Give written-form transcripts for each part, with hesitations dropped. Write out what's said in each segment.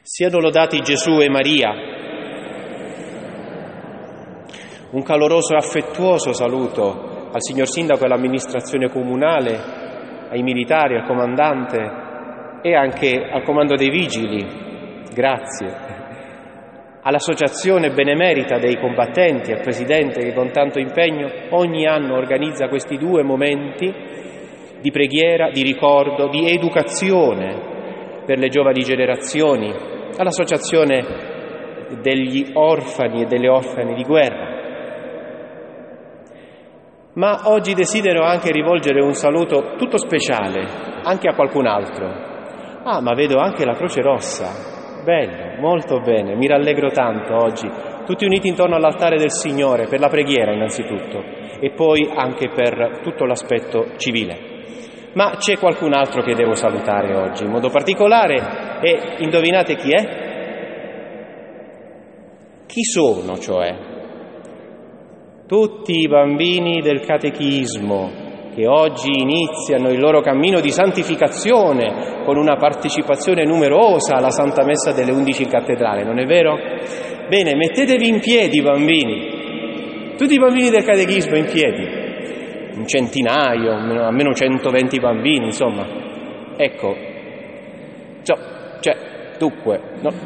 Siano lodati Gesù e Maria. Un caloroso e affettuoso saluto al signor Sindaco e all'amministrazione comunale, ai militari, al comandante e anche al comando dei vigili. Grazie. All'associazione benemerita dei combattenti, al presidente che con tanto impegno ogni anno organizza questi 2 momenti di preghiera, di ricordo, di educazione per le giovani generazioni, all'associazione degli orfani e delle orfane di guerra. Ma oggi desidero anche rivolgere un saluto tutto speciale anche a qualcun altro. Ma vedo anche la Croce Rossa. Bello, molto bene, mi rallegro tanto oggi, tutti uniti intorno all'altare del Signore, per la preghiera innanzitutto, e poi anche per tutto l'aspetto civile. Ma c'è qualcun altro che devo salutare oggi, in modo particolare, e indovinate chi è? Chi sono, cioè? Tutti i bambini del catechismo, che oggi iniziano il loro cammino di santificazione con una partecipazione numerosa alla Santa Messa delle 11 in cattedrale, non è vero? Bene, mettetevi in piedi, bambini, tutti i bambini del catechismo in piedi, un centinaio, almeno 120 bambini, insomma. Ecco, dunque,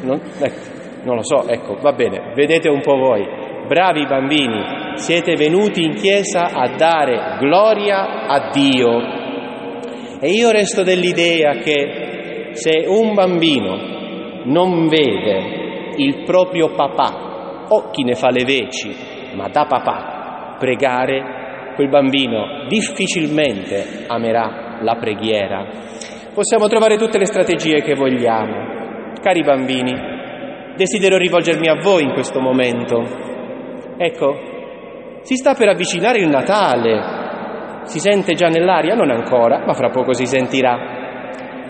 non lo so, ecco, va bene, vedete un po' voi, bravi bambini, siete venuti in chiesa a dare gloria a Dio. E io resto dell'idea che se un bambino non vede il proprio papà, o chi ne fa le veci, ma da papà, pregare, quel bambino difficilmente amerà la preghiera. Possiamo trovare tutte le strategie che vogliamo. Cari bambini, desidero rivolgermi a voi in questo momento. Ecco, si sta per avvicinare il Natale, si sente già nell'aria? Non ancora, ma fra poco si sentirà.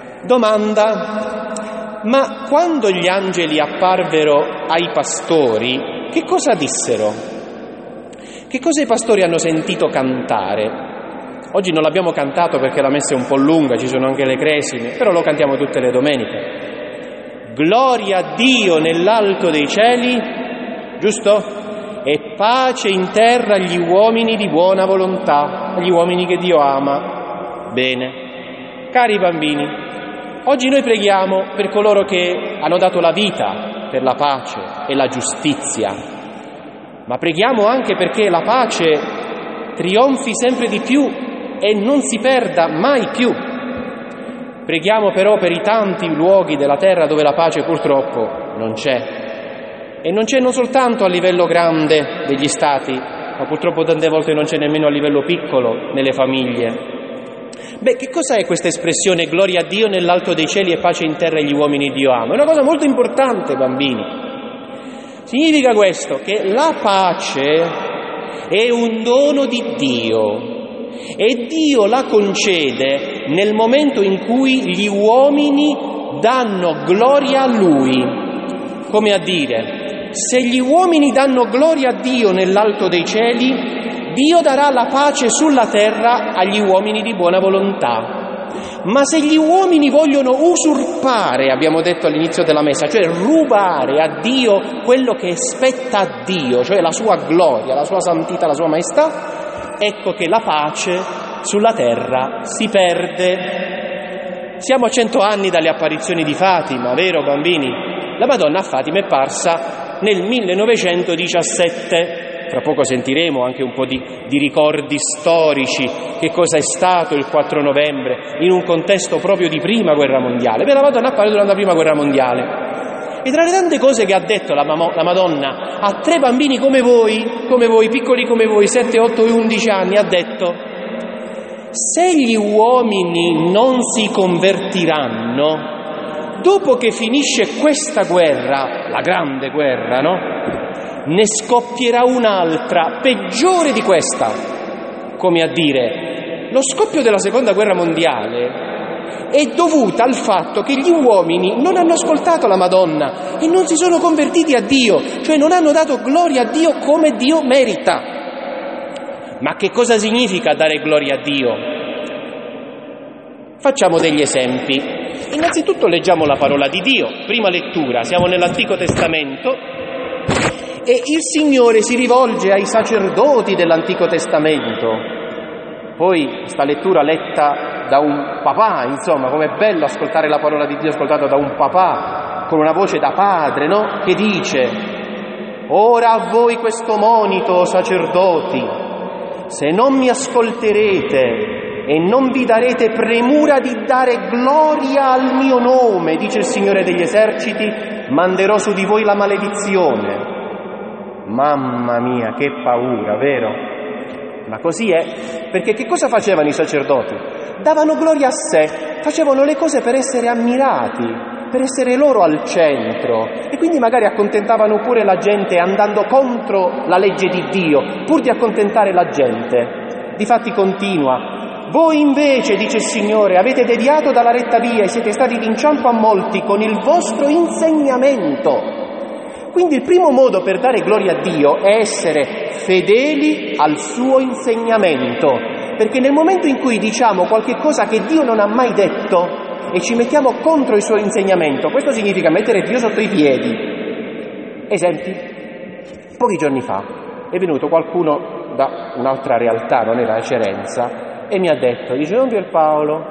Domanda: ma quando gli angeli apparvero ai pastori, che cosa dissero? Che cosa i pastori hanno sentito cantare? Oggi non l'abbiamo cantato perché la messa è un po' lunga, ci sono anche le cresime, però lo cantiamo tutte le domeniche. Gloria a Dio nell'alto dei cieli, giusto? E pace in terra agli uomini di buona volontà, agli uomini che Dio ama. Bene. Cari bambini, oggi noi preghiamo per coloro che hanno dato la vita per la pace e la giustizia, ma preghiamo anche perché la pace trionfi sempre di più e non si perda mai più. Preghiamo però per i tanti luoghi della terra dove la pace purtroppo non c'è. E non c'è non soltanto a livello grande degli stati, ma purtroppo tante volte non c'è nemmeno a livello piccolo nelle famiglie. Che cosa è questa espressione gloria a Dio nell'alto dei cieli e pace in terra agli uomini Dio ama? È una cosa molto importante, bambini. Significa questo, che la pace è un dono di Dio e Dio la concede nel momento in cui gli uomini danno gloria a Lui. Come a dire, se gli uomini danno gloria a Dio nell'alto dei cieli, Dio darà la pace sulla terra agli uomini di buona volontà. Ma se gli uomini vogliono usurpare, abbiamo detto all'inizio della messa, cioè rubare a Dio quello che spetta a Dio, cioè la sua gloria, la sua santità, la sua maestà, ecco che la pace sulla terra si perde. Siamo a 100 anni dalle apparizioni di Fatima, vero bambini? La Madonna a Fatima è parsa nel 1917. Tra poco sentiremo anche un po' di ricordi storici, che cosa è stato il 4 novembre, in un contesto proprio di Prima Guerra Mondiale. La Madonna appare durante la Prima Guerra Mondiale. E tra le tante cose che ha detto la Madonna a 3 bambini come voi, piccoli come voi, 7, 8 e 11 anni, ha detto: se gli uomini non si convertiranno, dopo che finisce questa guerra, la grande guerra, no? Ne scoppierà un'altra peggiore di questa. Come a dire, lo scoppio della Seconda Guerra Mondiale è dovuta al fatto che gli uomini non hanno ascoltato la Madonna e non si sono convertiti a Dio, cioè non hanno dato gloria a Dio come Dio merita. Ma che cosa significa dare gloria a Dio? Facciamo degli esempi. Innanzitutto leggiamo la parola di Dio, prima lettura, siamo nell'Antico Testamento e il Signore si rivolge ai sacerdoti dell'Antico Testamento. Poi questa lettura letta da un papà, insomma, com'è bello ascoltare la parola di Dio ascoltata da un papà, con una voce da padre, no? Che dice: ora a voi questo monito, sacerdoti, se non mi ascolterete e non vi darete premura di dare gloria al mio nome, dice il Signore degli eserciti, manderò su di voi la maledizione. Mamma mia, che paura, vero? Ma così è, perché che cosa facevano i sacerdoti? Davano gloria a sé, facevano le cose per essere ammirati, per essere loro al centro, e quindi magari accontentavano pure la gente andando contro la legge di Dio, pur di accontentare la gente. Difatti continua: voi invece, dice il Signore, avete deviato dalla retta via e siete stati d'inciampo a molti con il vostro insegnamento. Quindi il primo modo per dare gloria a Dio è essere fedeli al suo insegnamento, perché nel momento in cui diciamo qualche cosa che Dio non ha mai detto e ci mettiamo contro il suo insegnamento, questo significa mettere Dio sotto i piedi. Esempi: pochi giorni fa è venuto qualcuno da un'altra realtà, non era Cerenza, e mi ha detto, dice: Don Pierpaolo,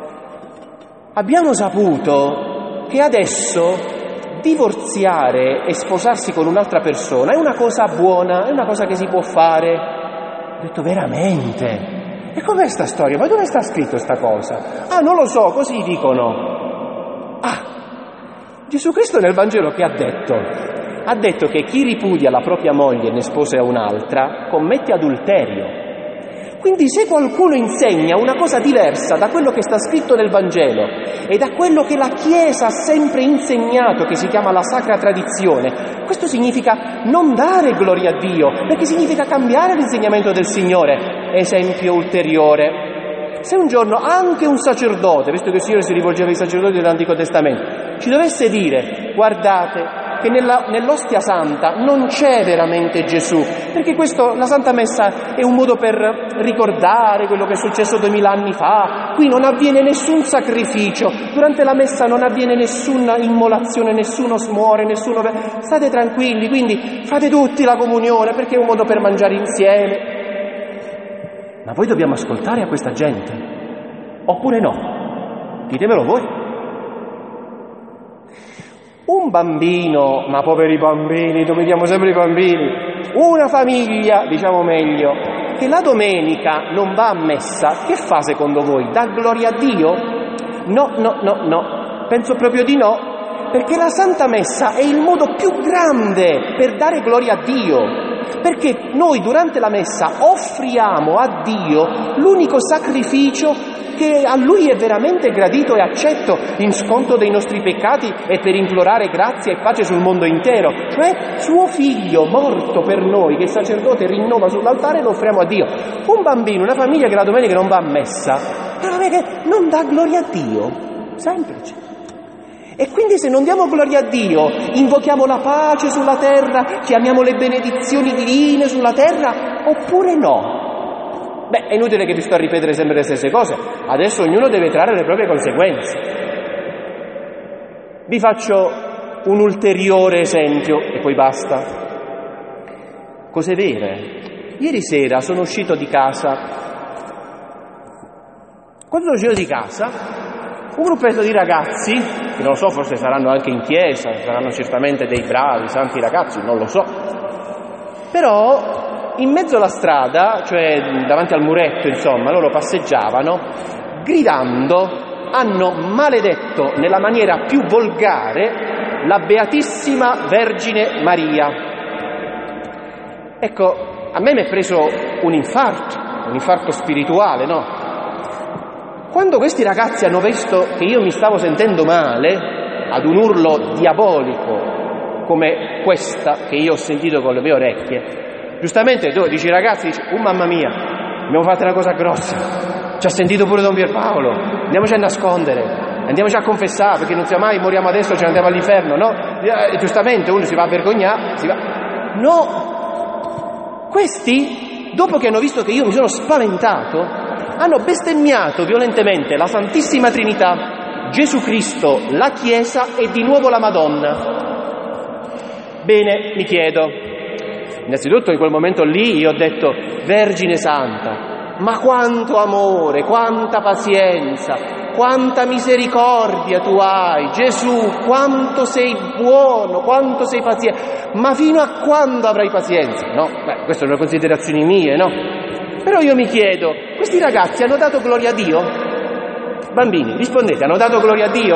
abbiamo saputo che adesso divorziare e sposarsi con un'altra persona è una cosa buona, è una cosa che si può fare. Ho detto: veramente? E com'è sta storia? Ma dove sta scritto sta cosa? Ah, non lo so, così dicono. Ah, Gesù Cristo nel Vangelo che ha detto? Ha detto che chi ripudia la propria moglie e ne sposa un'altra commette adulterio. Quindi se qualcuno insegna una cosa diversa da quello che sta scritto nel Vangelo e da quello che la Chiesa ha sempre insegnato, che si chiama la sacra tradizione, questo significa non dare gloria a Dio, perché significa cambiare l'insegnamento del Signore. Esempio ulteriore: se un giorno anche un sacerdote, visto che il Signore si rivolgeva ai sacerdoti dell'Antico Testamento, ci dovesse dire: guardate che nell'ostia santa non c'è veramente Gesù, perché la Santa Messa è un modo per ricordare quello che è successo 2000 anni fa, qui non avviene nessun sacrificio, durante la Messa non avviene nessuna immolazione, nessuno muore, nessuno... State tranquilli, quindi fate tutti la comunione, perché è un modo per mangiare insieme. Ma voi dobbiamo ascoltare a questa gente? Oppure no? Ditemelo voi. Un bambino, ma poveri bambini, dominiamo sempre i bambini, una famiglia, diciamo meglio, che la domenica non va a messa, che fa secondo voi? Dà gloria a Dio? No, penso proprio di no, perché la Santa Messa è il modo più grande per dare gloria a Dio, perché noi durante la Messa offriamo a Dio l'unico sacrificio che a Lui è veramente gradito e accetto in sconto dei nostri peccati e per implorare grazia e pace sul mondo intero, cioè suo Figlio morto per noi, che il sacerdote rinnova sull'altare, lo offriamo a Dio. Un bambino, una famiglia che la domenica non va a messa, non dà gloria a Dio, semplice. E quindi se non diamo gloria a Dio, invochiamo la pace sulla terra, chiamiamo le benedizioni divine sulla terra, oppure no? Beh, è inutile che ti sto a ripetere sempre le stesse cose, adesso ognuno deve trarre le proprie conseguenze. Vi faccio un ulteriore esempio e poi basta. Cose vere. Ieri sera sono uscito di casa. Quando sono uscito di casa, un gruppetto di ragazzi, che non lo so, forse saranno anche in chiesa, saranno certamente dei bravi, santi ragazzi, non lo so, però in mezzo alla strada, cioè davanti al muretto, insomma, loro passeggiavano, gridando, hanno maledetto nella maniera più volgare la Beatissima Vergine Maria. Ecco, a me mi è preso un infarto spirituale, no? Quando questi ragazzi hanno visto che io mi stavo sentendo male, ad un urlo diabolico come questa che io ho sentito con le mie orecchie, giustamente tu dici ragazzi, mamma mia, abbiamo fatto una cosa grossa, ci ha sentito pure Don Pierpaolo, andiamoci a nascondere, andiamoci a confessare, perché non sia mai moriamo adesso, ce ne andiamo all'inferno, no? Giustamente uno si va a vergognare, No! Questi, dopo che hanno visto che io mi sono spaventato, hanno bestemmiato violentemente la Santissima Trinità, Gesù Cristo, la Chiesa e di nuovo la Madonna. Bene, mi chiedo, innanzitutto in quel momento lì io ho detto: Vergine Santa, ma quanto amore, quanta pazienza, quanta misericordia tu hai, Gesù, quanto sei buono, quanto sei paziente, ma fino a quando avrai pazienza? No, queste sono considerazioni mie, no? Però io mi chiedo, questi ragazzi hanno dato gloria a Dio? Bambini, rispondete, hanno dato gloria a Dio?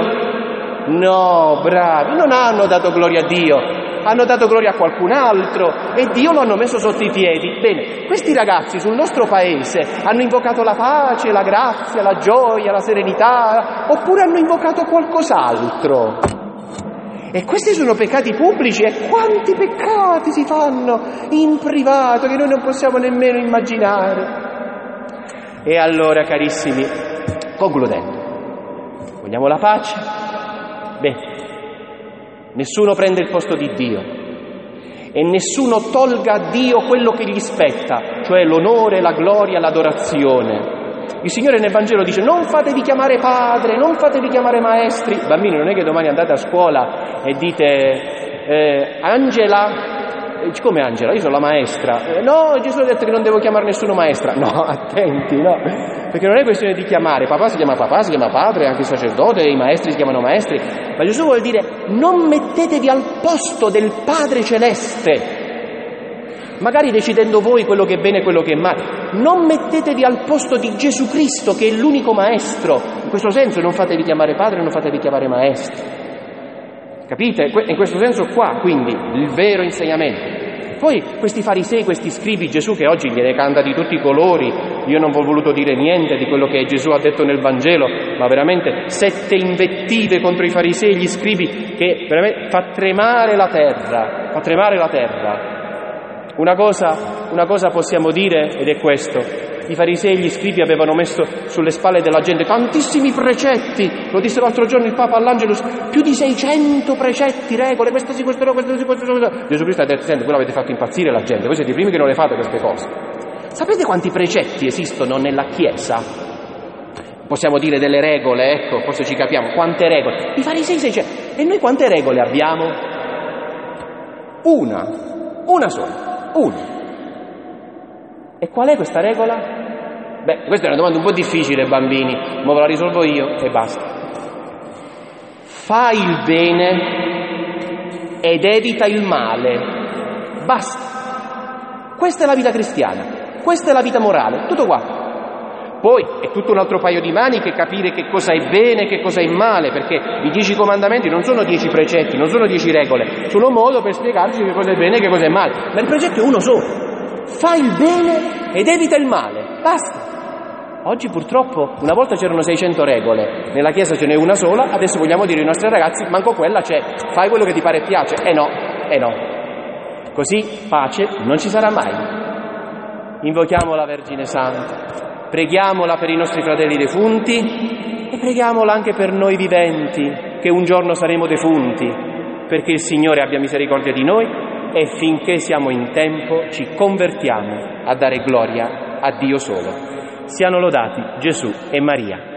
No, bravi, non hanno dato gloria a Dio, hanno dato gloria a qualcun altro e Dio lo hanno messo sotto i piedi. Bene, questi ragazzi sul nostro paese hanno invocato la pace, la grazia, la gioia, la serenità, oppure hanno invocato qualcos'altro? E questi sono peccati pubblici, e quanti peccati si fanno in privato che noi non possiamo nemmeno immaginare. E allora, carissimi, concludendo, vogliamo la pace? Beh, nessuno prende il posto di Dio e nessuno tolga a Dio quello che gli spetta, cioè l'onore, la gloria, l'adorazione. Il Signore nel Vangelo dice: non fatevi chiamare padre, non fatevi chiamare maestri. Bambini, non è che domani andate a scuola e dite Angela, come Angela? Io sono la maestra. No, Gesù ha detto che non devo chiamare nessuno maestra. No, attenti, no, perché non è questione di chiamare. Papà si chiama papà, si chiama padre, anche il sacerdote, i maestri si chiamano maestri. Ma Gesù vuol dire: non mettetevi al posto del Padre Celeste, magari decidendo voi quello che è bene e quello che è male. Non mettetevi al posto di Gesù Cristo, che è l'unico maestro. In questo senso non fatevi chiamare padre, non fatevi chiamare maestri. Capite? In questo senso qua, quindi, il vero insegnamento. Poi questi farisei, questi scribi, Gesù che oggi gliene canta di tutti i colori. Io non ho voluto dire niente di quello che Gesù ha detto nel Vangelo, ma veramente 7 invettive contro i farisei e gli scribi che veramente fa tremare la terra, fa tremare la terra. Una cosa possiamo dire, ed è questo: i farisei e gli scribi avevano messo sulle spalle della gente tantissimi precetti. Lo disse l'altro giorno il Papa all'Angelus: più di 600 precetti, regole, questo sì, questo no, questo sì, questo no. Gesù Cristo ha detto: senti, voi l'avete fatto impazzire la gente, voi siete i primi che non le fate queste cose. Sapete quanti precetti esistono nella Chiesa? Possiamo dire delle regole, ecco, forse ci capiamo. Quante regole? I farisei 600. E noi quante regole abbiamo? Una sola. Una. E qual è questa regola? Beh, questa è una domanda un po' difficile, bambini, ma ve la risolvo io e basta. Fai il bene ed evita il male. Basta. Questa è la vita cristiana, questa è la vita morale, tutto qua. Poi è tutto un altro paio di maniche capire che cosa è bene e che cosa è male, perché i 10 comandamenti non sono 10 precetti, non sono 10 regole, sono un modo per spiegarci che cosa è bene e che cosa è male, ma il precetto è uno solo: fai il bene ed evita il male, basta. Oggi purtroppo, una volta c'erano 600 regole, nella Chiesa ce n'è una sola, adesso vogliamo dire ai nostri ragazzi: manco quella c'è, fai quello che ti pare e piace. No. Così pace non ci sarà mai. Invochiamo la Vergine Santa, preghiamola per i nostri fratelli defunti e preghiamola anche per noi viventi, che un giorno saremo defunti, perché il Signore abbia misericordia di noi e finché siamo in tempo ci convertiamo a dare gloria a Dio solo. Siano lodati Gesù e Maria.